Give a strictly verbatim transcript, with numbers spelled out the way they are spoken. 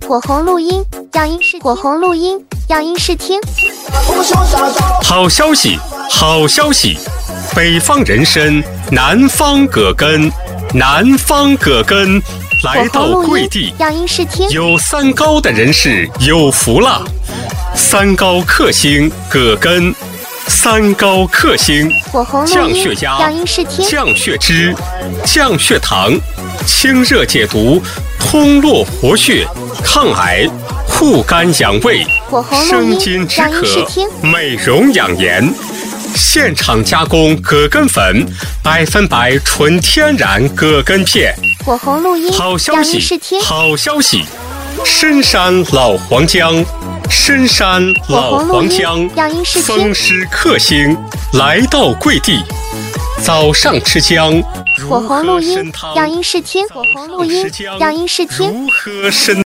火红录音，样音试火红录音，样音试听。 好消息，好消息！北方人参，南方葛根，南方葛根来到贵地， 样音试听。 有三高的人士有福了。三高克星葛根，三高克星降血压、降血脂、降血糖，清热解毒，通络活血，抗癌，护肝养胃，生津止渴，美容养颜。现场加工葛根粉，百分百纯天然葛根片。 火红录音， 好消息，好消息！深山老黄姜，深山老黄姜，风湿克星来到贵地。早上吃姜， 火红录音，样音试听。火红录音，样音试听。 如何参？